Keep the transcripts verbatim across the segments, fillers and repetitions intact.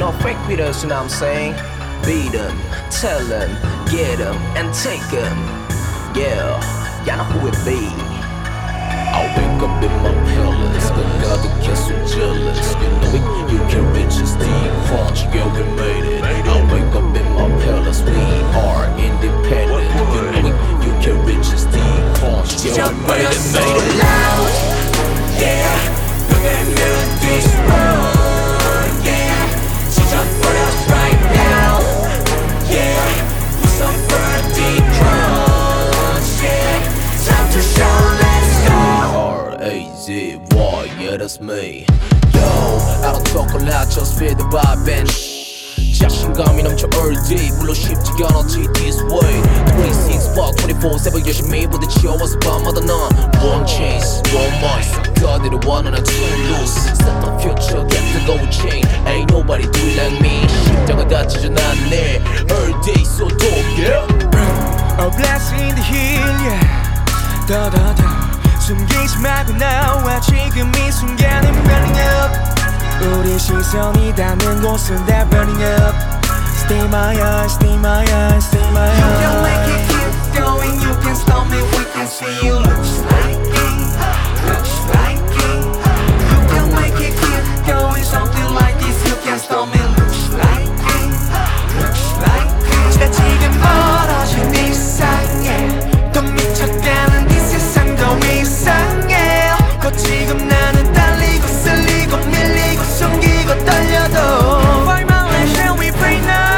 no fake with us, you know what I'm saying? Beat 'em, tell 'em, get 'em, and take 'em. Yeah, y'all know who it be. I wake up in my palace, but God gets so jealous. You know it, you can reach us deep, crunch, yeah we made it. I wake up in my palace, we are independent. You know it, you can reach us deep, crunch, yeah we made it, made it. Loud, yeah, moving through this road, yeah. 지져버려 right now, yeah. 무슨 birthday crunch, yeah. Time to show, let's go. R A Z Y, yeah that's me. Yo, I don't talk a lot, just feel the vibe and 자신감이 넘쳐 all day. 물론 쉽지 않았지 this way. twenty-six bar twenty-four seven 열심히 부딪혀와서 밤마다 난 one chase, one mice. 그대로 원하는 to lose. Set the future, get the gold chain. Ain't nobody do it like me. 심장을 다치지 않네. All day so dope, yeah. A blessing in the hill, yeah. 더더더 숨기지 말고 나와 지금 이 순간은 burning up. 우리 시선이 닿는 곳은 they're burning up. Stay my eyes, stay my eyes, stay my eyes. You can make it keep going, you can stop me, we can see you. Looks like it, looks like it. You can make it keep going, something like this, you can stop me. Looks like it, looks like it. 나 지금 멀어진 이상해, 더 미쳐가는 이 세상 더 이상해. 곧 지금 나는 달리고 쓸리고 밀리고 숨기고 떨려도 Find my life, shall we pray now?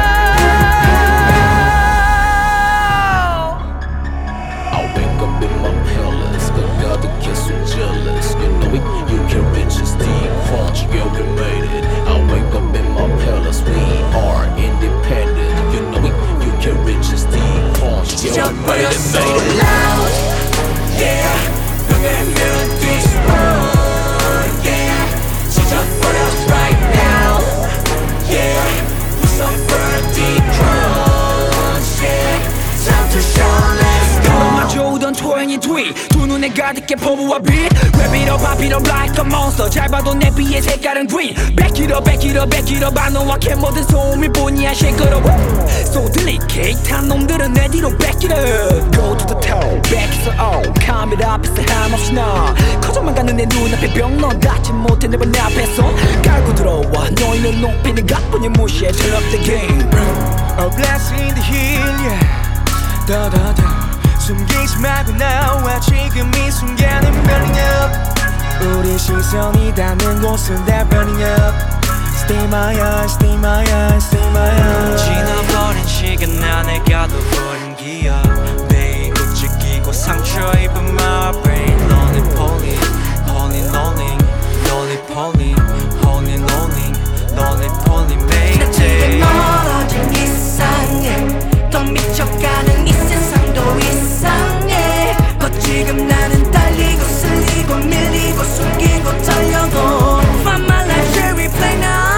I wake up in my palace, but God gets so jealous. You know it, you can reach us deep, crunch, yeah we made it. I wake up in my palace, we are independent. You know it, you can reach us deep, crunch, yeah we made it, made it. Loud, yeah. Moving through this road, yeah. 지져버려 right now, yeah. 무슨 birthday crunch, yeah. Time to show, let's go. 너만 좋던 twenty-three 두 눈에 가득해 포부와 빛. Wrap it up, pop it up like a monster. 잘 봐도 내 비의 색깔은 green. Back it up, back it up, back it up. 안 너와해 모든 소음일 뿐이야. Shake it up, so delicate. 탄 놈들은 내 뒤로 back it up. Go to the top, back it up. 카메라 앞에서 한없이 나 커져만 가는 내 눈앞에 병. 넌 닿지 못해 내 번 앞에서 깔고 들어와. 너희는 높이는 각본을 무시해. Turn up the game. A blessing in the hill, yeah. 더더더 숨기지 말고 나와 지금 이 순간은 burning up. 우리 시선이 닿는 곳은 they're burning up. Stay my eyes, stay my eyes, stay my eyes. 지나버린 시간 안에 가둬버린 기억 매일 움직이고 상처 입은 my brain. Lonely pony, pony lonely, lonely pony, pony lonely, lonely pony 나 지금 매일. 멀어진 이상해, 더 미쳐가는 이 세상도 이상해. 곧 지금 나는 달리고 쓸리고 밀리고 숨기고 달려도 Find my life, shall we play now?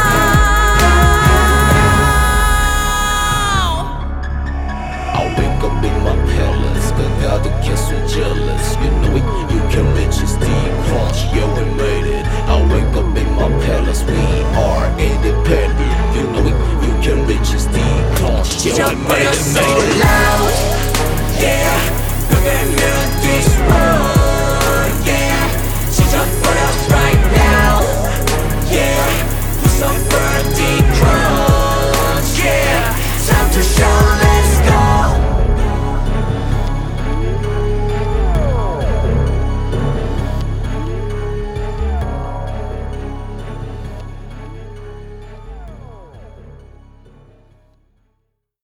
I wake up in my palace, but God gets so jealous. You know it,